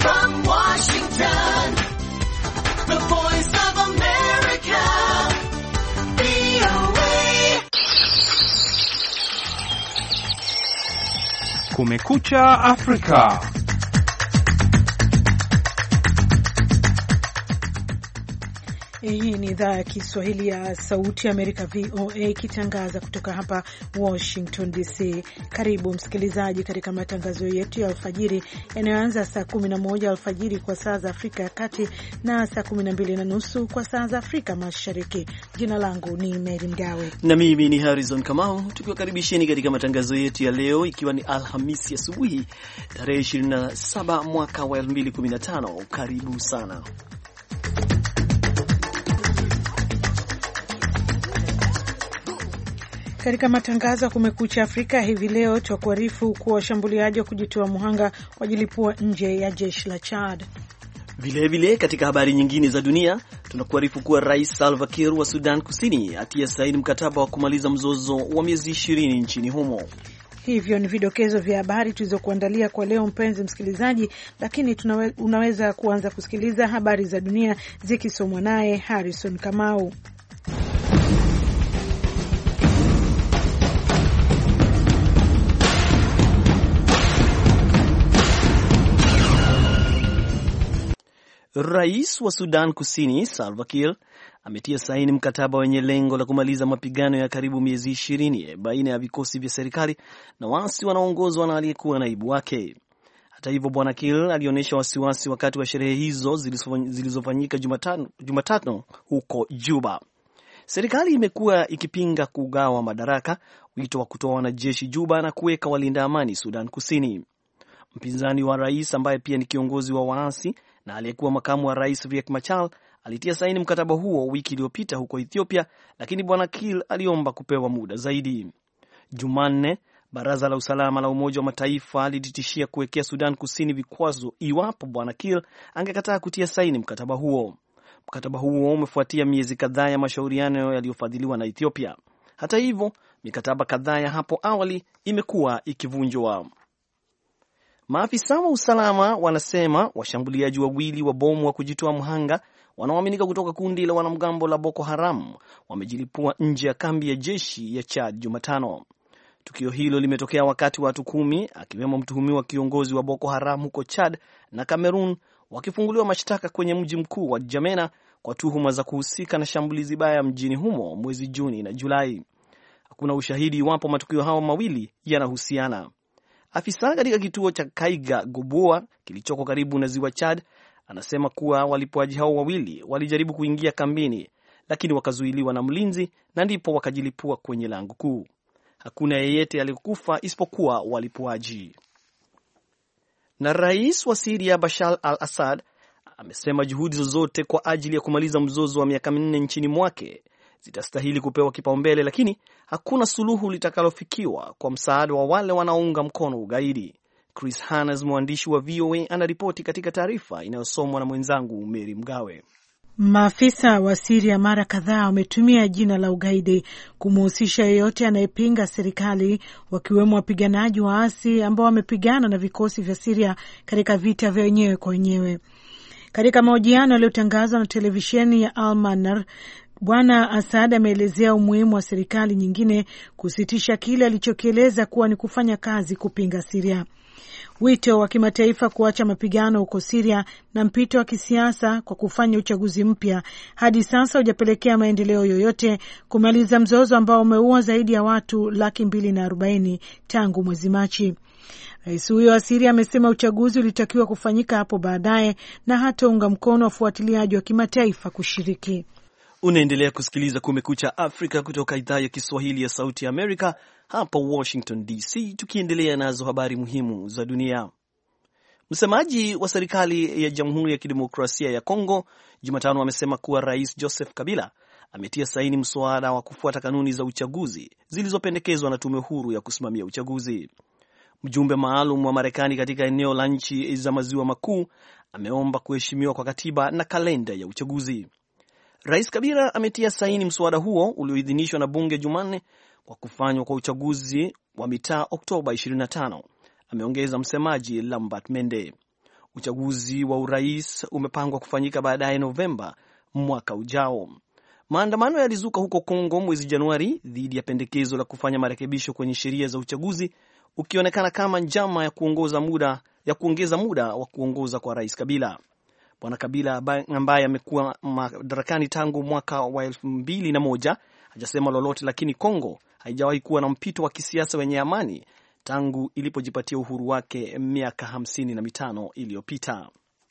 From Washington, the voice of America, VOA. Kumekucha Afrika. Hii ni idhaa ya Kiswahili ya Sauti ya Amerika, VOA, ikitangaza kutoka hapa Washington DC. Karibu msikilizaji katika matangazo yetu ya alfajiri yanayoanza saa 11 alfajiri kwa saa za Afrika ya Kati na saa 12:30 kwa saa za Afrika Mashariki. Jina langu ni Mary Mgawe na mimi ni Harrison Kamau, tukiwakaribisheni katika matangazo yetu ya leo, ikiwa ni Alhamisi asubuhi tarehe 27 mwaka wa 2015. Karibu sana. Katika matangazo ya Kumekucha Afrika hivi leo, tutakuarifu kuwa washambuliaji wa kujitoa muhanga wajilipua nje ya jeshi la Chad. Vilevile katika habari nyingine za dunia, tunakuarifu kuwa Rais Salva Kiir wa Sudan Kusini atia saini mkataba wa kumaliza mzozo wa miezi 20 nchini humo. Hivyo ni vidokezo vya habari tulizokuandalia kwa leo, mpenzi msikilizaji, lakini unaweza kuanza kusikiliza habari za dunia zikisomwa naye Harrison Kamau. Rais wa Sudan Kusini Salva Kiir ametia saini mkataba wenye lengo la kumaliza mapigano ya karibu miezi 20 baina ya vikosi vya serikali na waasi wanaoongozwa na aliyekuwa naibu wake. Hata hivyo, Bwana Kiir alionyesha wasiwasi wakati wa sherehe hizo zilizofanyika Jumatano huko Juba. Serikali imekuwa ikipinga kugawa madaraka, wito wa kutoa wanajeshi Juba na kuweka walinda amani Sudan Kusini. Mpinzani wa rais ambaye pia ni kiongozi wa waasi na aliyekuwa makamu wa rais Riek Machar alitia saini mkataba huo wiki iliyopita huko Ethiopia, lakini Bwana Kiir aliomba kupewa muda zaidi. Jumanne, Baraza la Usalama la Umoja wa Mataifa lilitishia kuwekea Sudan Kusini vikwazo iwapo Bwana Kiir angekataa kutia saini mkataba huo. Mkataba huo umefuatia miezi kadhaa ya mashauriano yaliyofadhiliwa na Ethiopia. Hata hivyo, mikataba kadhaa ya hapo awali imekuwa ikivunjwa. Maafisa wa usalama wanasema washambuliaji wawili wa bomu wa kujitoa mhanga wanaoaminika kutoka kundi la wanamgambo la Boko Haram wamejilipua nje ya kambi ya jeshi ya Chad Jumatano. Tukio hilo limetokea wakati watu 10 akiwemo mtuhumiwa kiongozi wa Boko Haram huko Chad na Cameroon wakifunguliwa mashtaka kwenye mji mkuu wa Jamena kwa tuhuma za kuhusika na shambulizi baya mjini humo mwezi Juni na Julai. Hakuna ushahidi iwapo matukio hayo mawili yanahusiana. Afisa katika kituo cha Kaiga Goboa kilichoko karibu na ziwa Chad anasema kuwa walipuaji hao wawili walijaribu kuingia kambini, lakini wakazuiliwa na mlinzi na ndipo wakajilipua kwenye lango kuu. Hakuna yeyote aliyekufa isipokuwa walipuaji. Na rais wa Syria Bashar al-Assad amesema juhudi zozote kwa ajili ya kumaliza mzozo wa miaka 4 nchini mwake zitastahili kupewa kipaumbele, lakini hakuna suluhu litakalofikiwa kwa msaada wa wale wanaounga mkono ugaidi. Chris Hannes, mwandishi wa VOA, anaripoti katika taarifa inayosomwa na mwenzangu Mary Mgawe. Maafisa wa Syria mara kadhaa wametumia jina la ugaidi kumhusisha yeyote anayepinga serikali, wakiwemo wapiganaji waasi ambao wamepigana na vikosi vya Syria katika vita vya wenyewe kwa wenyewe. Katika mahojiano yaliyotangazwa na televisheni ya Al Manar, Bwana Assad ameelezea umuhimu wa serikali nyingine kusitisha kile alichokieleza kuwa ni kufanya kazi kupinga Syria. Wito wa kimataifa kuacha mapigano huko Syria na mpito wa kisiasa kwa kufanya uchaguzi mpya hadi sasa hujapelekea maendeleo yoyote kumaliza mzozo ambao umeua zaidi ya watu 240,000 tangu mwezi Machi. Rais huyo wa Syria amesema uchaguzi ulitakiwa kufanyika hapo baadaye na hataunga mkono wafuatiliaji wa kimataifa kushiriki. Unaendelea kusikiliza Kumekucha Afrika kutoka idhaa ya Kiswahili ya Sauti ya Amerika hapa Washington DC, tukiendelea nazo habari muhimu za dunia. Msemaji wa serikali ya Jamhuri ya Kidemokrasia ya Kongo Jumatano amesema kuwa Rais Joseph Kabila ametia saini mswada wa kufuata kanuni za uchaguzi zilizopendekezwa na tume huru ya kusimamia uchaguzi. Mjumbe maalum wa Marekani katika eneo la nchi za maziwa makuu ameomba kuheshimiwa kwa katiba na kalenda ya uchaguzi. Rais Kabila ametia saini mswada huo ulioidhinishwa na bunge Jumanne kwa kufanywa kwa uchaguzi wa mitaa Oktoba 25, ameongeza msemaji Lambert Mende. Uchaguzi wa urais umepangwa kufanyika baadaye Novemba mwaka ujao. Maandamano yalizuka huko Kongo mwezi Januari dhidi ya pendekezo la kufanya marekebisho kwenye sheria za uchaguzi, ukionekana kama njama ya kuongeza muda wa kuongoza kwa Rais Kabila. Bwana Kabila ambaye amekuwa madarakani tangu mwaka wa 2001 hajasema lolote, lakini Kongo haijawahi kuwa na mpito wa kisiasa wenye amani tangu ilipojipatia uhuru wake miaka 55 iliyopita.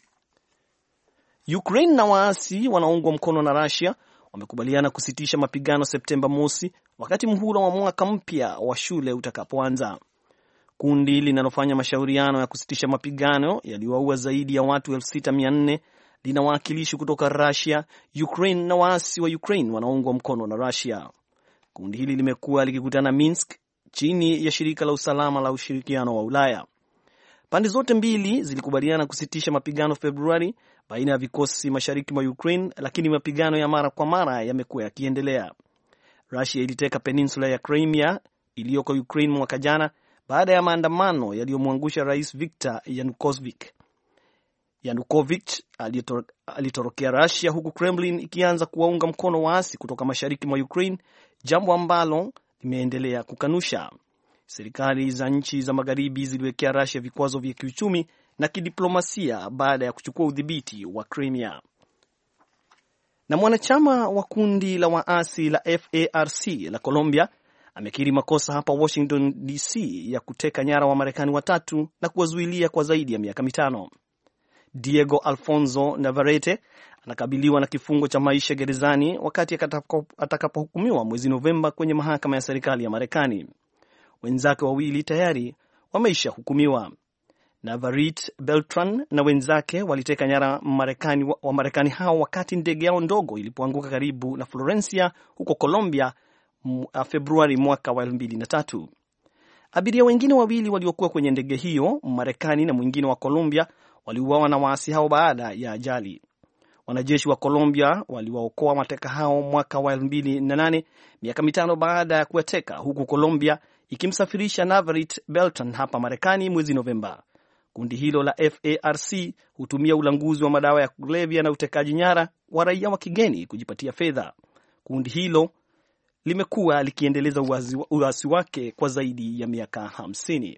Ukraine na waasi wanaoungwa mkono na Russia wamekubaliana kusitisha mapigano Septemba mosi, wakati muhula wa mwaka mpya wa shule utakapoanza. Kundi linalofanya mashauriano ya kusitisha mapigano yaliwaua zaidi ya watu 6,400 lina wawakilishi kutoka Russia, Ukraine na waasi wa Ukraine wanaoungwa mkono na Russia. Kundi hili limekuwa likikutana Minsk chini ya shirika la usalama la ushirikiano wa Ulaya. Pande zote mbili zilikubaliana kusitisha mapigano Februari baina ya vikosi mashariki mwa Ukraine, lakini mapigano ya mara kwa mara yamekuwa yakiendelea. Russia iliteka peninsula ya Crimea iliyoko Ukraine mwaka jana baada ya maandamano yaliyomwangusha Rais Viktor Yanukovych alitorokea Russia, huku Kremlin ikianza kuwaunga mkono waasi kutoka mashariki mwa Ukraine, jambo ambalo limeendelea kukanusha. Serikali za nchi za magharibi ziliwekea Russia vikwazo vya kiuchumi na kidiplomasia baada ya kuchukua udhibiti wa Crimea. Na mwanachama wa kundi la waasi la FARC la Colombia amekiri makosa hapa Washington DC ya kuteka nyara wa Marekani 3 na kuwazuilia kwa zaidi ya miaka 5. Diego Alfonso Navarrete anakabiliwa na kifungo cha maisha gerezani wakati atakapohukumiwa mwezi Novemba kwenye mahakama ya serikali ya Marekani. Wenzake wawili tayari wameisha hukumiwa. Navarrete Beltran na wenzake waliteka nyara wa Marekani hao wakati ndege yao ndogo ilipoanguka karibu na Florencia huko Colombia Februari mwaka wa 2003. Abiria wengine wawili waliokuwa kwenye ndege hiyo, Marekani na mwingine wa Colombia, waliuawa na waasi hao baada ya ajali. Wanajeshi wa Colombia waliwaokoa mateka hao mwaka wa 2008, miaka 5 baada ya kuwateka, huku Colombia ikimsafirisha Navarrete Beltran hapa Marekani mwezi Novemba. Kundi hilo la FARC hutumia ulanguzi wa madawa ya kulevya na utekaji nyara wa raia wa kigeni kujipatia fedha. Kundi hilo limekuwa likiendeleza uasi wake kwa zaidi ya miaka 50.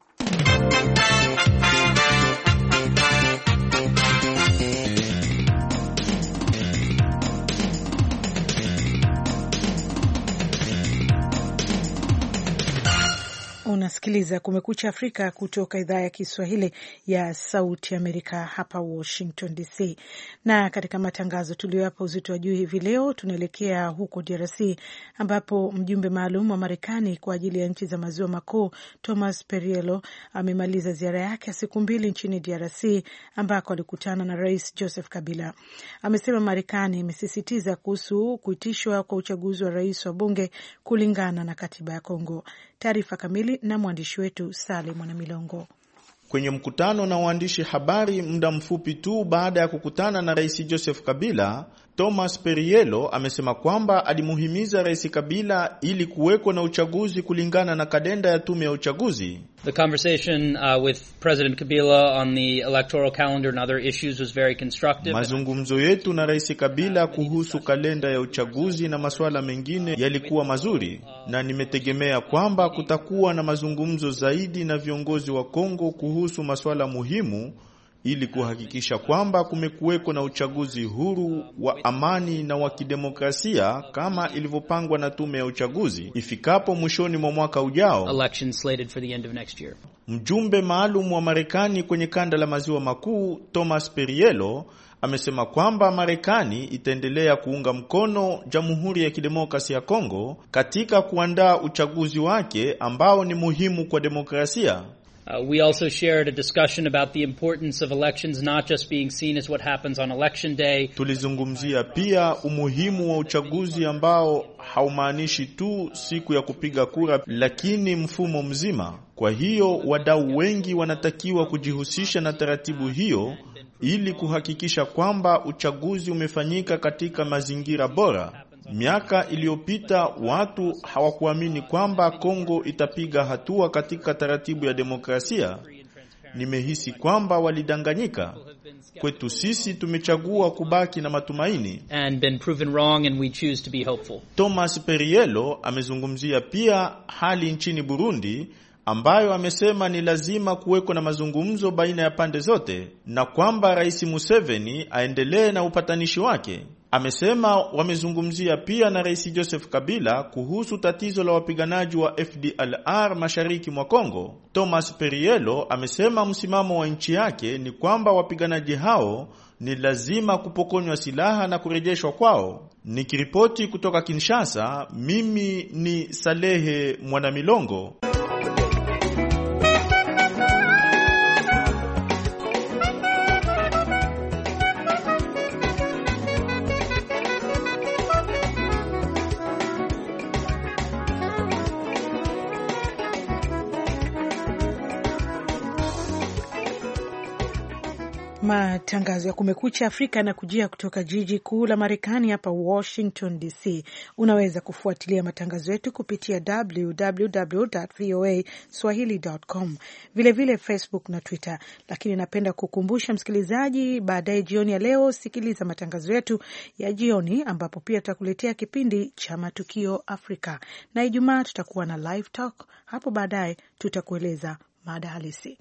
Unasikiliza Kumekucha Afrika kutoka idhaa ya Kiswahili ya Sauti Amerika hapa Washington DC. Na katika matangazo tuliyoyapa uzito wa juu hivi leo, tunaelekea huko DRC ambapo mjumbe maalum wa Marekani kwa ajili ya nchi za maziwa makuu Thomas Perriello amemaliza ziara yake ya siku 2 nchini DRC ambako alikutana na Rais Joseph Kabila. Amesema Marekani imesisitiza kuhusu kuitishwa kwa uchaguzi wa rais wa bunge kulingana na katiba ya Kongo. Taarifa kamili na mwandishi wetu Salim Mwanamilongo. Kwenye mkutano na waandishi habari muda mfupi tu baada ya kukutana na Rais Joseph Kabila, Thomas Perriello amesema kwamba alimuhimiza Rais Kabila ili kuweko na uchaguzi kulingana na kalenda ya tume ya uchaguzi. The conversation with President Kabila on the electoral calendar and other issues was very constructive. Mazungumzo yetu na Rais Kabila kuhusu kalenda ya uchaguzi na masuala mengine yalikuwa mazuri, na nimetegemea kwamba kutakuwa na mazungumzo zaidi na viongozi wa Kongo kuhusu masuala muhimu ili kuhakikisha kwamba kumekuweko na uchaguzi huru wa amani na wa kidemokrasia kama ilivyopangwa na tume ya uchaguzi ifikapo mwishoni mwa mwaka ujao. Election slated for the end of next year. Mjumbe maalum wa Marekani kwenye kanda la maziwa makuu Thomas Perriello amesema kwamba Marekani itaendelea kuunga mkono Jamhuri ya Kidemokrasia ya Kongo katika kuandaa uchaguzi wake ambao ni muhimu kwa demokrasia. We also shared a discussion about the importance of elections not just being seen as what happens on election day. Tulizungumzia pia umuhimu wa uchaguzi ambao haumaanishi tu siku ya kupiga kura, lakini mfumo mzima. Kwa hiyo wadau wengi wanatakiwa kujihusisha na taratibu hiyo ili kuhakikisha kwamba uchaguzi umefanyika katika mazingira bora. Miaka iliyopita watu hawakuamini kwamba Kongo itapiga hatua katika taratibu ya demokrasia, nimehisi kwamba walidanganyika. Kwetu sisi tumechagua kubaki na matumaini. And been proven wrong, and we choose to be hopeful. Thomas Perriello amezungumzia pia hali nchini Burundi, ambayo amesema ni lazima kuweko na mazungumzo baina ya pande zote na kwamba Rais Museveni aendelee na upatanishi wake. Amesema wamezungumzia pia na Rais Joseph Kabila kuhusu tatizo la wapiganaji wa FDLR mashariki mwa Kongo. Thomas Perriello amesema msimamo wa nchi yake ni kwamba wapiganaji hao ni lazima kupokonywa silaha na kurejeshwa kwao. Nikiripoti kutoka Kinshasa, mimi ni Salehe Mwanamilongo. Matangazo ya Kumekucha Afrika na kujia kutoka jiji kuu la Marekani hapa Washington DC. Unaweza kufuatilia matangazo yetu kupitia www.voaswahili.com, vilevile Facebook na Twitter. Lakini napenda kukumbusha msikilizaji, baadaye jioni ya leo sikiliza matangazo yetu ya jioni, ambapo pia tutakuletea kipindi cha Matukio Afrika, na Ijumaa tutakuwa na live talk. Hapo baadaye tutakueleza mada halisi.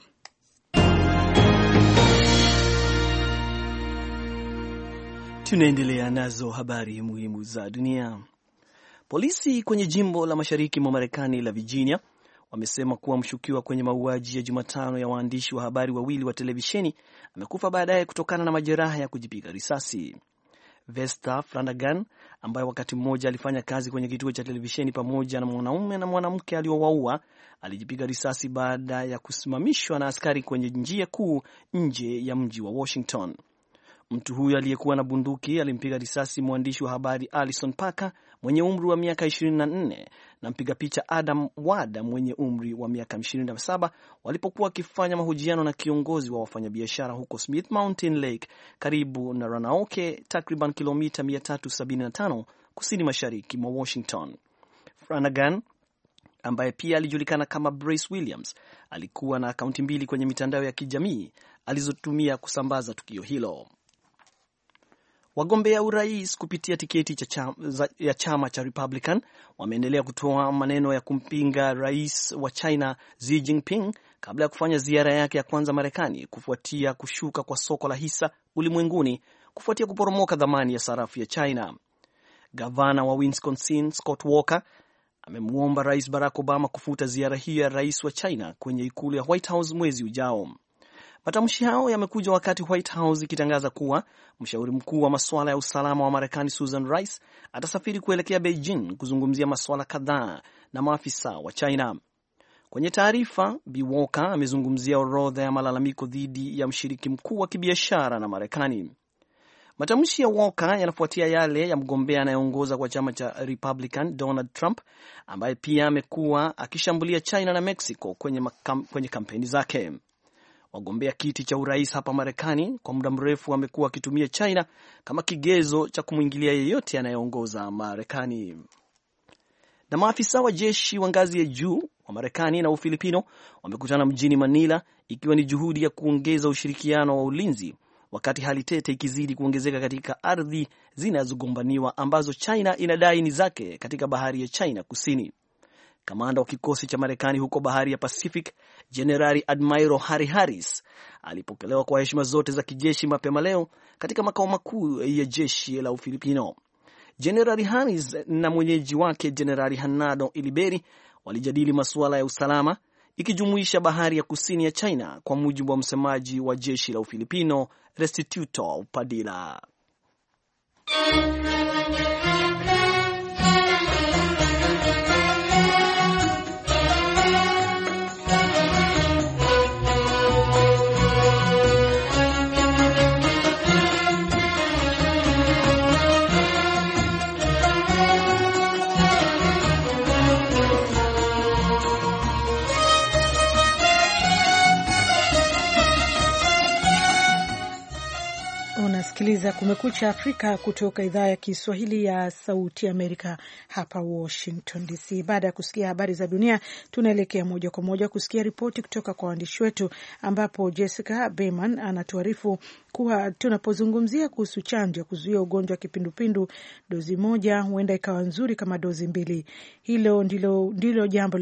Tunaendelea nazo habari muhimu za dunia. Polisi kwenye jimbo la mashariki mwa Marekani la Virginia wamesema kuwa mshukiwa kwenye mauaji ya Jumatano ya waandishi wa habari wawili wa televisheni amekufa baadaye kutokana na majeraha ya kujipiga risasi. Vesta Flanagan, ambaye wakati mmoja alifanya kazi kwenye kituo cha televisheni pamoja na mwanaume na mwanamke aliowaua, alijipiga risasi baada ya kusimamishwa na askari kwenye njia kuu nje ya mji wa Washington. Mtu huyo aliyekuwa na bunduki alimpiga risasi mwandishi wa habari Alison Parker mwenye umri wa miaka 24 na mpiga picha Adam Ward mwenye umri wa miaka 27 walipokuwa wakifanya mahojiano na kiongozi wa wafanyabiashara huko Smith Mountain Lake karibu na Roanoke, takriban kilomita 375 kusini mashariki mwa Washington. Flanagan, ambaye pia alijulikana kama Brace Williams, alikuwa na akaunti mbili kwenye mitandao ya kijamii alizotumia kusambaza tukio hilo. Wagombea urais kupitia tiketi ya chama cha Republican wameendelea kutoa maneno ya kumpinga rais wa China Xi Jinping kabla ya kufanya ziara yake ya kwanza Marekani kufuatia kushuka kwa soko la hisa ulimwenguni kufuatia kuporomoka dhamani ya sarafu ya China. Gavana wa Wisconsin Scott Walker amemwomba Rais Barack Obama kufuta ziara hiyo ya rais wa China kwenye ikulu ya White House mwezi ujao. Matamshi hao yamekuja wakati White House ikitangaza kuwa mshauri mkuu wa masuala ya usalama wa Marekani Susan Rice atasafiri kuelekea Beijing kuzungumzia masuala kadhaa na maafisa wa China. Kwenye taarifa, Bi Walker amezungumzia orodha ya malalamiko dhidi ya mshiriki mkuu wa kibiashara na Marekani. Matamshi ya Walker yanafuatia yale ya mgombea anayeongoza kwa chama cha Republican Donald Trump, ambaye pia amekuwa akishambulia China na Mexico kwenye kampeni zake. Wagombea kiti cha urais hapa Marekani kwa muda mrefu wamekuwa wakitumia China kama kigezo cha kumwingilia yeyote anayeongoza Marekani. Na maafisa wa jeshi wa ngazi ya juu wa Marekani na Ufilipino wamekutana mjini Manila ikiwa ni juhudi ya kuongeza ushirikiano wa ulinzi, wakati hali tete ikizidi kuongezeka katika ardhi zinazogombaniwa ambazo China inadai ni zake katika bahari ya China Kusini. Kamanda wa kikosi cha Marekani huko bahari ya Pacific, Jenerali Admiral Harry Harris, alipokelewa kwa heshima zote za kijeshi mapema leo katika makao makuu ya jeshi la Ufilipino. Jenerali Harris na mwenyeji wake Jenerali Hernando Iliberi walijadili masuala ya usalama, ikijumuisha bahari ya kusini ya China, kwa mujibu wa msemaji wa jeshi la Ufilipino Restituto Padilla. Unasikiliza Kumekucha Afrika kutoka idhaa ya Kiswahili ya Sauti Amerika hapa Washington DC. Baada ya kusikia habari za dunia, tunaelekea moja kwa moja kusikia ripoti kutoka kwa waandishi wetu, ambapo Jessica Berman anatuarifu kuwa tunapozungumzia kuhusu chanjo ya kuzuia ugonjwa wa kipindupindu, dozi moja huenda ikawa nzuri kama dozi mbili. Hilo ndilo jambo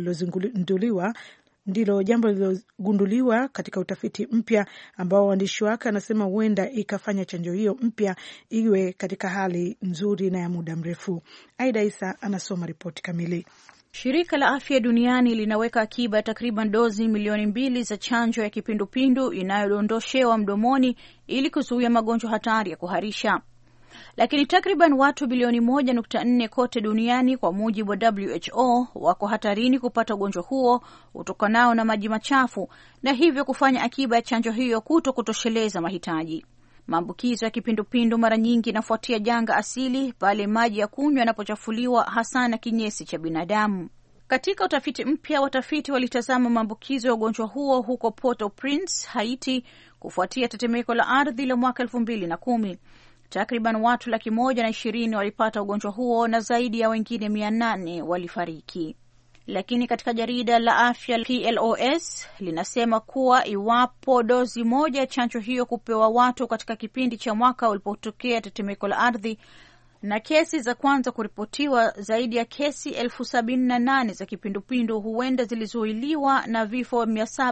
lililogunduliwa katika utafiti mpya ambao waandishi wake anasema huenda ikafanya chanjo hiyo mpya iwe katika hali nzuri na ya muda mrefu. Aida Isa anasoma ripoti kamili. Shirika la Afya Duniani linaweka akiba ya takriban dozi milioni 2 za chanjo ya kipindupindu inayodondoshewa mdomoni ili kuzuia magonjwa hatari ya kuharisha. Lakini takriban watu bilioni 1.4 kote duniani kwa mujibu wa WHO wako hatarini kupata ugonjwa huo utokanao na maji machafu, na hivyo kufanya akiba ya chanjo hiyo kutosheleza mahitaji. Maambukizo ya kipindupindu mara nyingi inafuatia janga asili pale maji ya kunywa yanapochafuliwa, hasa na kinyesi cha binadamu. Katika utafiti mpya, watafiti walitazama maambukizo ya ugonjwa huo huko Port-au-Prince, Haiti, kufuatia tetemeko la ardhi la mwaka 2010. Takriban watu 120,000 walipata ugonjwa huo na zaidi ya wengine 800 walifariki. Lakini katika jarida la afya PLOS linasema kuwa iwapo dozi moja ya chanjo hiyo kupewa watu katika kipindi cha mwaka ulipotokea tetemeko la ardhi na kesi za kwanza kuripotiwa, zaidi ya kesi 78,000 za kipindupindu huenda zilizuiliwa na vifo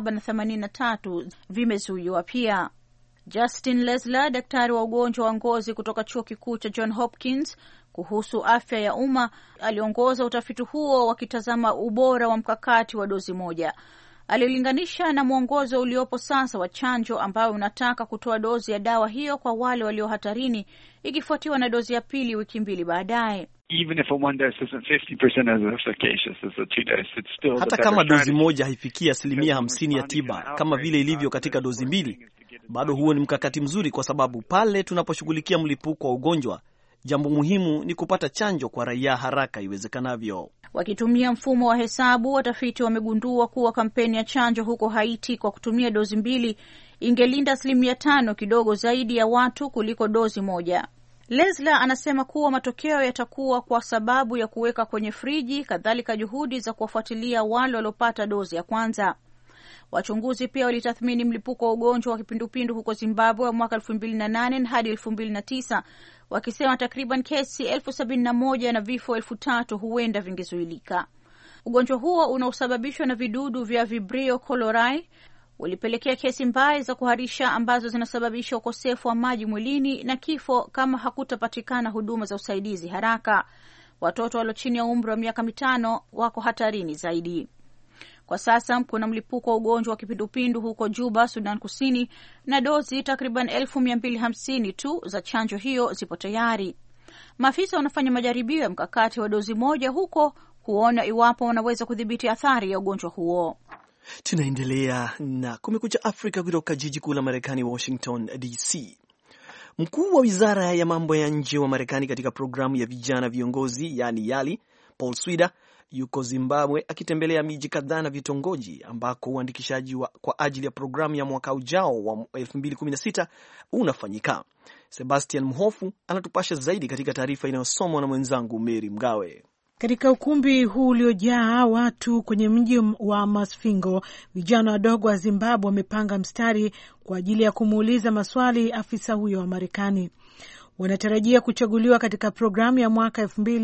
783 vimezuiwa pia. Justin Lesler, daktari wa ugonjwa wa ngozi kutoka chuo kikuu cha John Hopkins kuhusu afya ya umma, aliongoza utafiti huo wakitazama ubora wa mkakati wa dozi moja. Alilinganisha na mwongozo uliopo sasa wa chanjo ambao unataka kutoa dozi ya dawa hiyo kwa wale walio hatarini, ikifuatiwa na dozi ya pili wiki 2 baadaye. Even if a one dose isn't 50% as efficacious as a two dose, it's still hata kama dozi moja haifikia 50% ya tiba kama vile ilivyo katika dozi mbili, bado huo ni mkakati mzuri, kwa sababu pale tunaposhughulikia mlipuko wa ugonjwa, jambo muhimu ni kupata chanjo kwa raia haraka iwezekanavyo. Wakitumia mfumo wa hesabu, watafiti wamegundua kuwa kampeni ya chanjo huko Haiti kwa kutumia dozi 2 ingelinda 5% kidogo zaidi ya watu kuliko dozi moja. Leslie anasema kuwa matokeo yatakuwa kwa sababu ya kuweka kwenye friji, kadhalika juhudi za kuwafuatilia wale waliopata dozi ya kwanza. Wachunguzi pia walitathmini mlipuko wa ugonjwa wa kipindupindu huko Zimbabwe mwaka 2008 hadi 2009, wakisema takriban kesi 71,000 na vifo 3,000 huenda vingezuilika. Ugonjwa huo unaosababishwa na vidudu vya Vibrio cholerae ulipelekea kesi mbaya za kuharisha ambazo zinasababisha ukosefu wa maji mwilini na kifo kama hakutapatikana huduma za usaidizi haraka. Watoto walio chini ya umri wa miaka 5 wako hatarini zaidi. Kwa sasa kuna mlipuko wa ugonjwa wa kipindupindu huko Juba, Sudan Kusini, na dozi takriban 250,000 tu za chanjo hiyo zipo tayari. Maafisa wanafanya majaribio ya mkakati wa dozi moja huko kuona iwapo wanaweza kudhibiti athari ya ugonjwa huo. Tunaendelea na Kumekucha Afrika kutoka jiji kuu la Marekani, Washington DC. Mkuu wa wizara ya mambo ya nje wa Marekani katika programu ya vijana viongozi, yani YALI, Paul Swida, yuko Zimbabwe akitembelea miji kadhaa na vitongoji ambako uandikishaji kwa ajili ya programu ya mwaka ujao wa 2016 unafanyika. Sebastian Mhofu anatupasha zaidi katika taarifa inayosomwa na mwenzangu Mary Mgawe. Katika ukumbi huu uliojaa watu kwenye mji wa Masvingo, vijana wadogo wa Zimbabwe wamepanga mstari kwa ajili ya kumuuliza maswali afisa huyo wa Marekani. Wanatarajia kuchaguliwa katika programu ya mwaka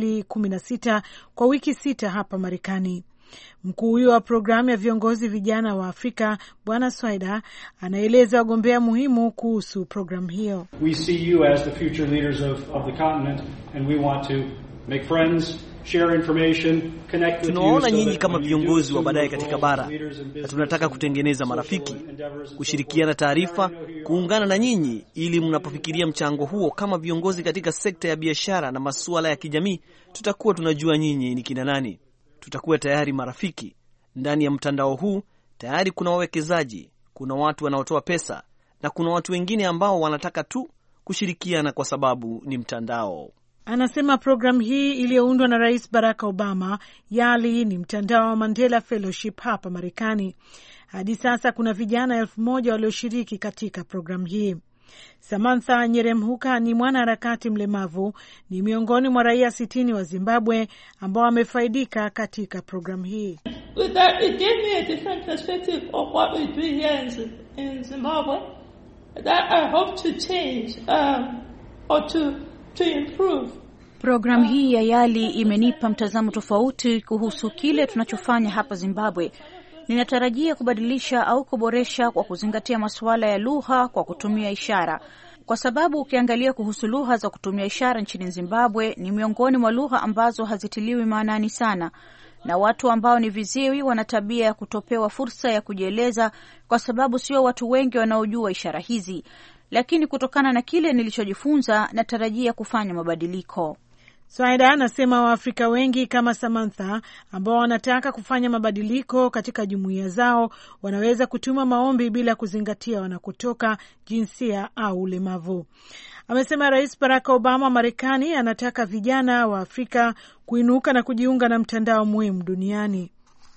2016 kwa wiki 6 hapa Marekani. Mkuu huyo wa programu ya viongozi vijana wa Afrika, Bwana Swida, anaeleza wagombea muhimu kuhusu programu hiyo. We see you as the future leaders of the continent and we want to make friends, share information, connect with you. Tunaona nyinyi kama viongozi wa baadaye katika bara, na tunataka kutengeneza marafiki, kushirikiana taarifa, kuungana na nyinyi ili mnapofikiria mchango huo kama viongozi katika sekta ya biashara na masuala ya kijamii, tutakuwa tunajua nyinyi ni kina nani. Tutakuwa tayari marafiki. Ndani ya mtandao huu tayari kuna wawekezaji, kuna watu wanaotoa pesa, na kuna watu wengine ambao wanataka tu kushirikiana kwa sababu ni mtandao. Anasema programu hii iliyoundwa na Rais Barack Obama, YALI, ni mtandao wa Mandela Fellowship hapa Marekani. Hadi sasa kuna vijana 1,000 walioshiriki katika programu hii. Samantha Nyeremhuka ni mwanaharakati mlemavu, ni miongoni mwa raia 60 wa Zimbabwe ambao wamefaidika katika programu hii. With that, it gave me a different perspective of what we do here in Zimbabwe that I hope to change or to improve. Programu hii ya YALI imenipa mtazamo tofauti kuhusu kile tunachofanya hapa Zimbabwe. Ninatarajia kubadilisha au kuboresha kwa kuzingatia masuala ya lugha kwa kutumia ishara. Kwa sababu ukiangalia kuhusu lugha za kutumia ishara nchini Zimbabwe ni miongoni mwa lugha ambazo hazitiliwi maanani sana. Na watu ambao ni viziwi wana tabia ya kutopewa fursa ya kujieleza kwa sababu sio watu wengi wanaojua ishara hizi. Lakini kutokana na kile nilichojifunza natarajia kufanya mabadiliko. Swaida anasema Waafrika wengi kama Samantha ambao wanataka kufanya mabadiliko katika jumuiya zao wanaweza kutuma maombi bila kuzingatia wanakotoka, jinsia au ulemavu. Amesema Rais Barack Obama wa Marekani anataka vijana wa Afrika kuinuka na kujiunga na mtandao muhimu duniani.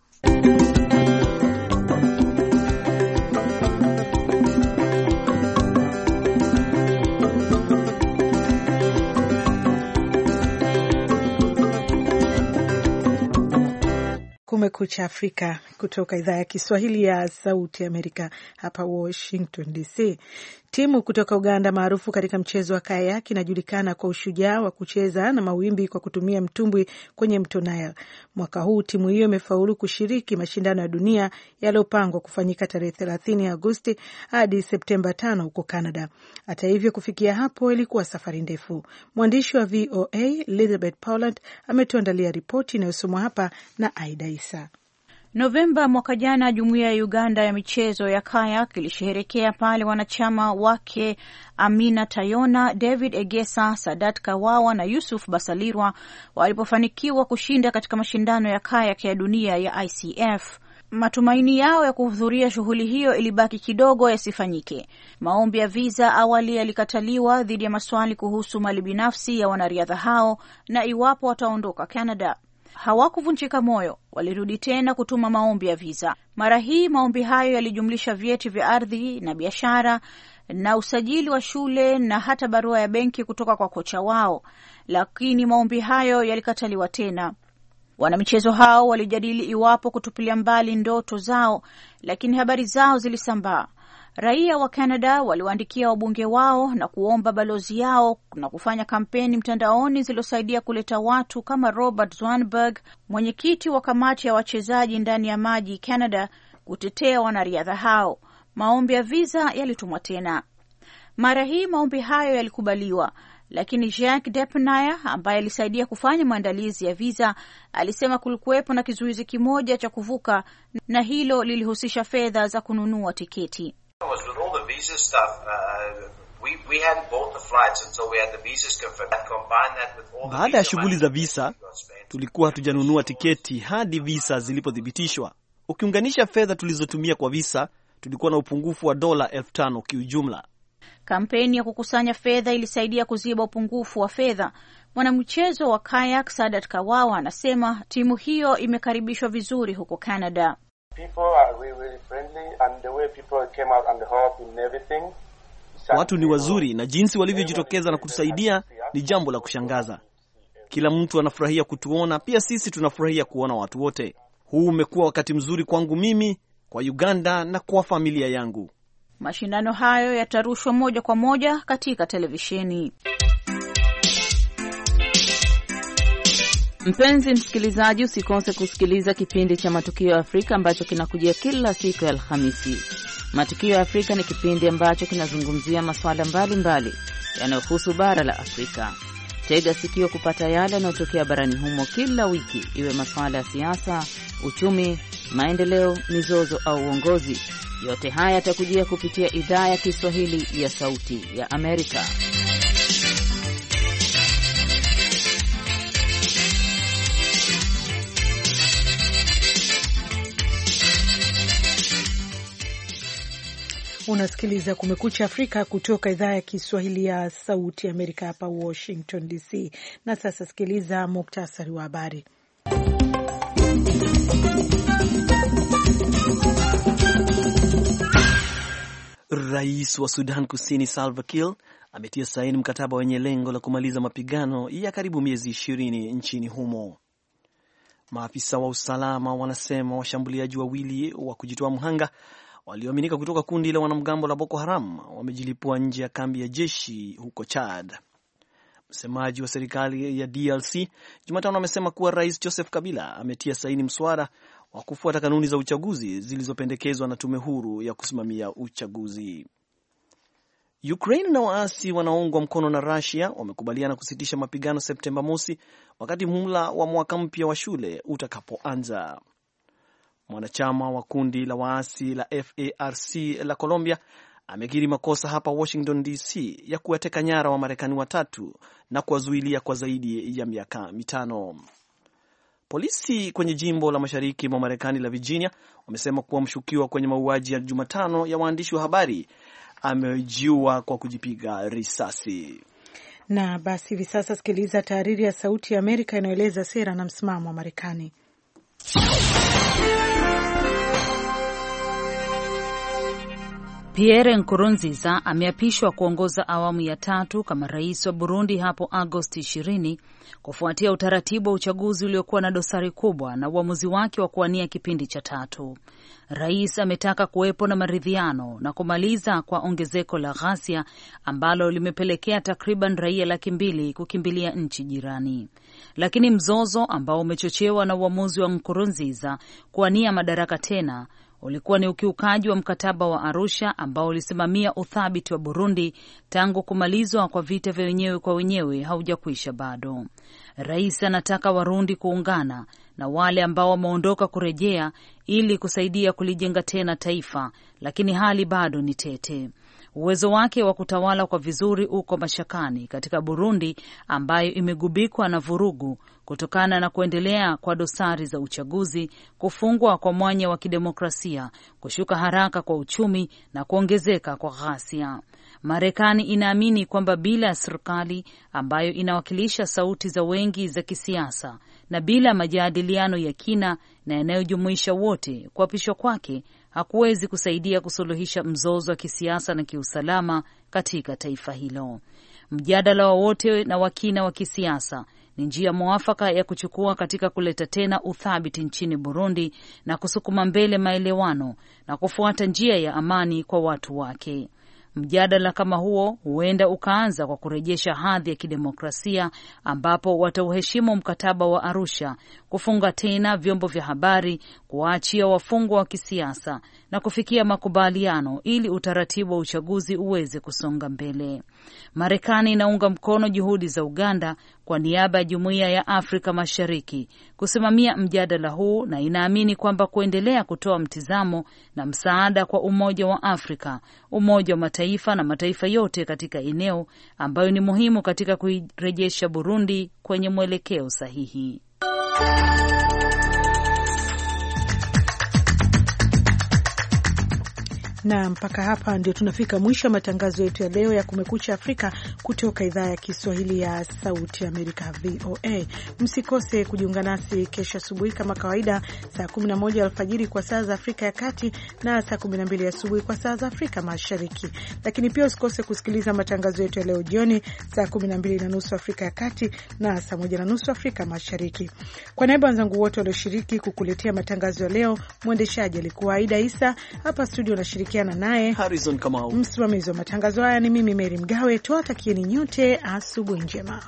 Kumekucha Afrika kutoka idhaa ya Kiswahili ya Sauti Amerika hapa Washington DC. Timu kutoka Uganda maarufu katika mchezo wa kayak inajulikana kwa ushujaa wa kucheza na mawimbi kwa kutumia mtumbwi kwenye mto Nile. Mwaka huu timu hiyo imefaulu kushiriki mashindano ya dunia yaliyopangwa kufanyika tarehe 30 Agosti hadi Septemba 5 huko Canada. Hata hivyo kufikia hapo ilikuwa safari ndefu. Mwandishi wa VOA Elizabeth Pauland ametuandalia ripoti inayosomwa hapa na Aida Isa. Novemba mwaka jana jumuiya ya Uganda ya michezo ya kayak ilisherehekea pale wanachama wake Amina Tayona, David Egesa, Sadat Kawawa na Yusuf Basalirwa walipofanikiwa kushinda katika mashindano ya kayak ya dunia ya ICF. Matumaini yao ya kuhudhuria shughuli hiyo ilibaki kidogo yasifanyike. Maombi ya visa awali yalikataliwa dhidi ya maswali kuhusu mali binafsi ya wanariadha hao na iwapo wataondoka Canada. Hawakuvunjika moyo, walirudi tena kutuma maombi ya visa. Mara hii maombi hayo yalijumlisha vyeti vya ardhi na biashara na usajili wa shule na hata barua ya benki kutoka kwa kocha wao, lakini maombi hayo yalikataliwa tena. Wanamichezo hao walijadili iwapo kutupilia mbali ndoto zao, lakini habari zao zilisambaa. Raia wa Canada waliwaandikia wabunge wao na kuomba balozi yao na kufanya kampeni mtandaoni zilizosaidia kuleta watu kama Robert Zwanberg, mwenyekiti wa kamati ya wachezaji ndani ya maji Canada, kutetea wanariadha hao. Maombi ya visa yalitumwa tena. Mara hii maombi hayo yalikubaliwa, lakini Jacques Depenaya ambaye alisaidia kufanya maandalizi ya visa alisema kulikuwepo na kizuizi kimoja cha kuvuka na hilo lilihusisha fedha za kununua tiketi. With all the visa stuff, we hadn't bought the flights until we had the visas confirmed. Combine that with all the baada ya shughuli za visa tulikuwa hatujanunua tiketi hadi visa zilipothibitishwa. Ukiunganisha fedha tulizotumia kwa visa, tulikuwa na upungufu wa $5,000 kiujumla. Kampeni ya kukusanya fedha ilisaidia kuziba upungufu wa fedha. Mwanamchezo wa kayak Sadat Kawawa anasema timu hiyo imekaribishwa vizuri huko Canada. Watu ni wazuri na jinsi walivyojitokeza na kutusaidia ni jambo la kushangaza. Kila mtu anafurahia kutuona, pia sisi tunafurahia kuona watu wote. Huu umekuwa wakati mzuri kwangu mimi, kwa Uganda na kwa familia yangu. Mashindano hayo yatarushwa moja kwa moja katika televisheni. Mpenzi msikilizaji, usikose kusikiliza kipindi cha Matukio ya Afrika ambacho kinakujia kila siku ya Alhamisi. Matukio ya Afrika ni kipindi ambacho kinazungumzia masuala mbalimbali yanayohusu bara la Afrika. Tega sikio kupata yale yanayotokea barani humo kila wiki, iwe masuala ya siasa, uchumi, maendeleo, mizozo au uongozi. Yote haya yatakujia kupitia idhaa ya Kiswahili ya Sauti ya Amerika. Unasikiliza Kumekucha Afrika kutoka idhaa ya Kiswahili ya Sauti ya Amerika hapa Washington DC. Na sasa sikiliza muktasari wa habari. Rais wa Sudan Kusini Salva Kiir ametia saini mkataba wenye lengo la kumaliza mapigano ya karibu miezi 20 nchini humo. Maafisa wa usalama wanasema washambuliaji wawili wa kujitoa mhanga walioaminika kutoka kundi la wanamgambo la Boko Haram wamejilipua nje ya kambi ya jeshi huko Chad. Msemaji wa serikali ya DRC Jumatano amesema kuwa Rais Joseph Kabila ametia saini mswada wa kufuata kanuni za uchaguzi zilizopendekezwa na tume huru ya kusimamia uchaguzi. Ukraine na waasi wanaoungwa mkono na Russia wamekubaliana kusitisha mapigano Septemba mosi wakati muhula wa mwaka mpya wa shule utakapoanza. Mwanachama wa kundi la waasi la FARC la Colombia amekiri makosa hapa Washington DC ya kuwateka nyara wa Marekani 3 na kuwazuilia kwa zaidi ya miaka 5. Polisi kwenye jimbo la mashariki mwa Marekani la Virginia wamesema kuwa mshukiwa kwenye mauaji ya Jumatano ya waandishi wa habari amejiua kwa kujipiga risasi. Na basi hivi sasa sikiliza tahariri ya Sauti ya Amerika inayoeleza sera na msimamo wa Marekani. Pierre Nkurunziza ameapishwa kuongoza awamu ya 3 kama rais wa Burundi hapo Agosti 20 kufuatia utaratibu wa uchaguzi uliokuwa na dosari kubwa na uamuzi wake wa kuwania kipindi cha 3. Rais ametaka kuwepo na maridhiano na kumaliza kwa ongezeko la ghasia ambalo limepelekea takriban raia 200,000 kukimbilia nchi jirani. Lakini mzozo ambao umechochewa na uamuzi wa Nkurunziza kuwania madaraka tena ulikuwa ni ukiukaji wa mkataba wa Arusha ambao ulisimamia uthabiti wa Burundi tangu kumalizwa kwa vita vya wenyewe kwa wenyewe haujakwisha bado. Rais anataka Warundi kuungana na wale ambao wameondoka kurejea ili kusaidia kulijenga tena taifa, lakini hali bado ni tete. Uwezo wake wa kutawala kwa vizuri uko mashakani katika Burundi ambayo imegubikwa na vurugu kutokana na kuendelea kwa dosari za uchaguzi, kufungwa kwa mwanya wa kidemokrasia, kushuka haraka kwa uchumi na kuongezeka kwa ghasia. Marekani inaamini kwamba bila serikali ambayo inawakilisha sauti za wengi za kisiasa na bila majadiliano ya kina na yanayojumuisha wote, kuapishwa kwake hakuwezi kusaidia kusuluhisha mzozo wa kisiasa na kiusalama katika taifa hilo. Mjadala wa wote na wakina wa kisiasa ni njia mwafaka ya kuchukua katika kuleta tena uthabiti nchini Burundi na kusukuma mbele maelewano na kufuata njia ya amani kwa watu wake. Mjadala kama huo huenda ukaanza kwa kurejesha hadhi ya kidemokrasia ambapo watauheshimu mkataba wa Arusha, kufunga tena vyombo vya habari, kuwaachia wafungwa wa kisiasa na kufikia makubaliano ili utaratibu wa uchaguzi uweze kusonga mbele. Marekani inaunga mkono juhudi za Uganda kwa niaba ya Jumuiya ya Afrika Mashariki kusimamia mjadala huu na inaamini kwamba kuendelea kutoa mtizamo na msaada kwa Umoja wa Afrika, Umoja wa Mataifa na mataifa yote katika eneo ambayo ni muhimu katika kuirejesha Burundi kwenye mwelekeo sahihi. Na mpaka hapa ndio tunafika mwisho wa matangazo yetu ya leo ya Kumekucha Afrika kutoka idhaa ya Kiswahili ya Sauti Amerika, VOA. Msikose kujiunga nasi kesho asubuhi kama kawaida, saa 11 alfajiri kwa saa za Afrika ya Kati na saa 12 asubuhi kwa saa za Afrika Mashariki. Lakini pia usikose kusikiliza matangazo yetu ya leo jioni, saa 12:30 Afrika ya Kati na saa 1:30 Afrika Mashariki. Kwa niaba ya wenzangu wote walioshiriki kukuletea matangazo ya leo, mwendeshaji alikuwa Aida Isa, hapa studio na shirikiana naye Harrison Kamau. Msimamizi wa matangazo haya ni mimi Mary Mgawe. Tuwatakieni nyote asubuhi njema.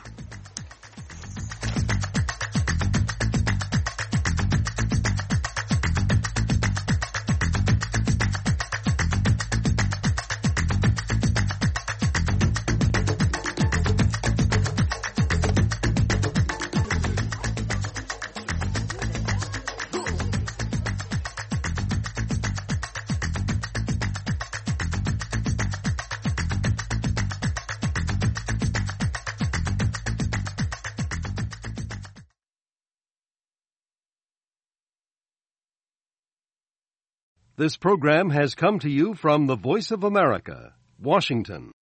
This program has come to you from the Voice of America, Washington.